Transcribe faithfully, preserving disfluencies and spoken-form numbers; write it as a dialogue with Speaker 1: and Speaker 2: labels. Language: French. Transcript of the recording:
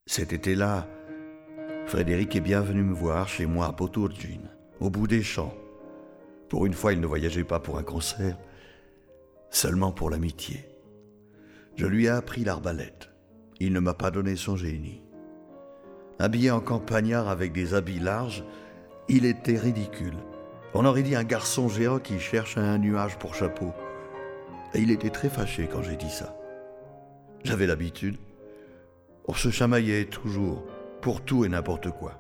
Speaker 1: Cet été-là, Frédéric est bien venu me voir chez moi à Potturgine, au bout des champs. Pour une fois, il ne voyageait pas pour un concert, seulement pour l'amitié. Je lui ai appris l'arbalète. Il ne m'a pas donné son génie. Habillé en campagnard avec des habits larges, il était ridicule. On aurait dit un garçon géant qui cherche un nuage pour chapeau. Et il était très fâché quand j'ai dit ça. J'avais l'habitude. On se chamaillait toujours, pour tout et n'importe quoi.